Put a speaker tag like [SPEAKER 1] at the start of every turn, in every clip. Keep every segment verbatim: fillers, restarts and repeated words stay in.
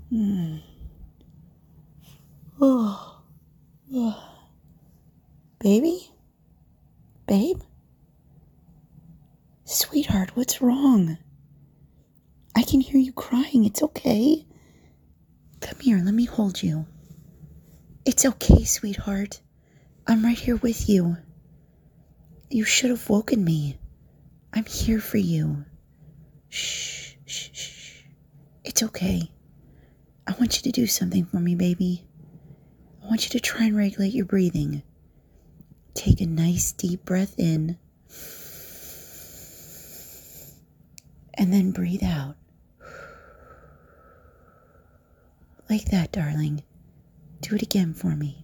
[SPEAKER 1] Mm. Oh. Oh. Baby? Babe? Sweetheart, what's wrong? I can hear you crying. It's okay. Come here, let me hold you. It's okay, sweetheart. I'm right here with you. You should have woken me. I'm here for you. Shh, shh, shh. It's okay. I want you to do something for me, baby. I want you to try and regulate your breathing. Take a nice deep breath in. And then breathe out. Like that, darling. Do it again for me.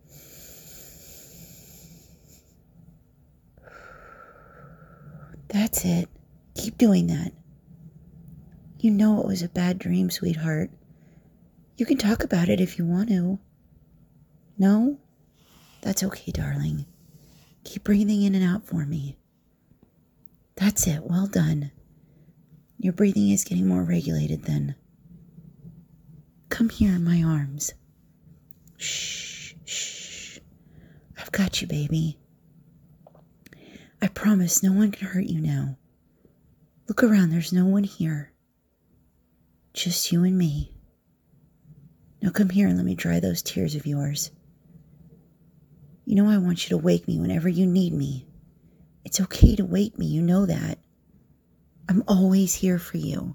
[SPEAKER 1] That's it. Keep doing that. You know it was a bad dream, sweetheart. You can talk about it if you want to. No? That's okay, darling. Keep breathing in and out for me. That's it. Well done. Your breathing is getting more regulated then. Come here in my arms. Shh, shh. I've got you, baby. I promise no one can hurt you now. Look around, there's no one here. Just you and me. Now come here and let me dry those tears of yours. You know I want you to wake me whenever you need me. It's okay to wake me, you know that. I'm always here for you.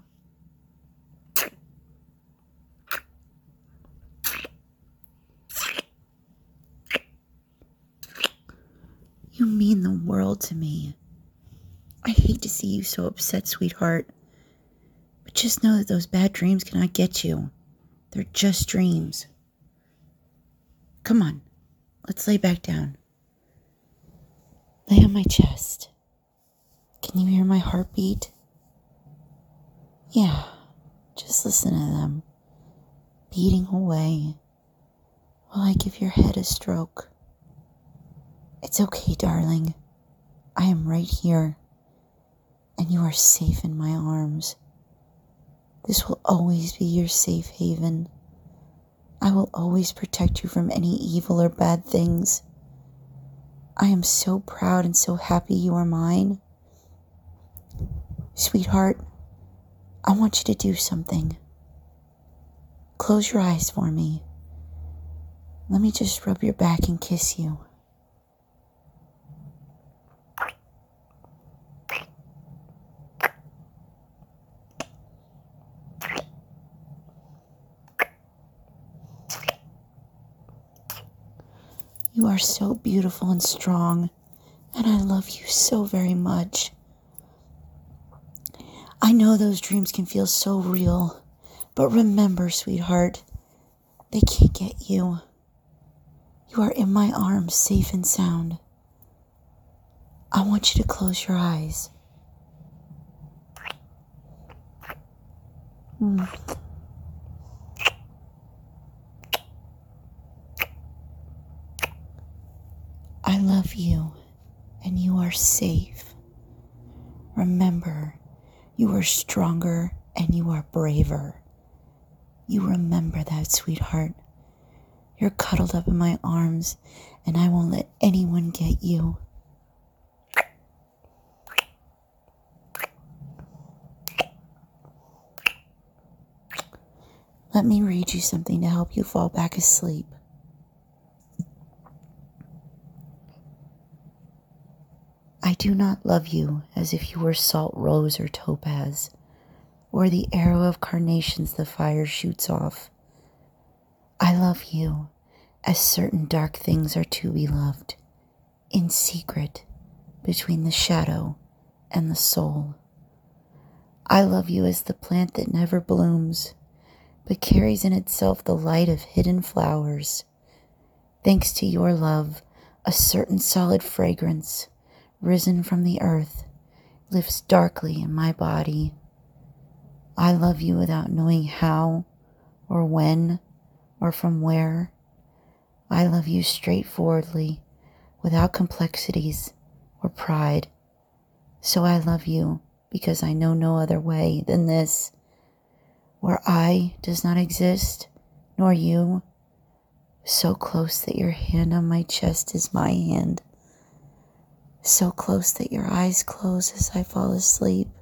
[SPEAKER 1] You mean the world to me. I hate to see you so upset, sweetheart. But just know that those bad dreams cannot get you. They're just dreams. Come on, let's lay back down. Lay on my chest. Can you hear my heartbeat? Yeah, just listen to them. Beating away while I give your head a stroke. It's okay, darling. I am right here, and you are safe in my arms. This will always be your safe haven. I will always protect you from any evil or bad things. I am so proud and so happy you are mine. Sweetheart, I want you to do something. Close your eyes for me. Let me just rub your back and kiss you. You are so beautiful and strong, and I love you so very much. I know those dreams can feel so real, but remember, sweetheart, they can't get you. You are in my arms, safe and sound. I want you to close your eyes. Mm. I love you, and you are safe. Remember, you are stronger and you are braver. You remember that, sweetheart. You're cuddled up in my arms, and I won't let anyone get you. Let me read you something to help you fall back asleep. I do not love you as if you were salt rose or topaz, or the arrow of carnations the fire shoots off. I love you as certain dark things are to be loved, in secret, between the shadow and the soul. I love you as the plant that never blooms, but carries in itself the light of hidden flowers. Thanks to your love, a certain solid fragrance, risen from the earth, lives darkly in my body. I love you without knowing how, or when, or from where. I love you straightforwardly, without complexities or pride. So I love you because I know no other way than this, where I does not exist, nor you, so close that your hand on my chest is my hand, so close that your eyes close as I fall asleep.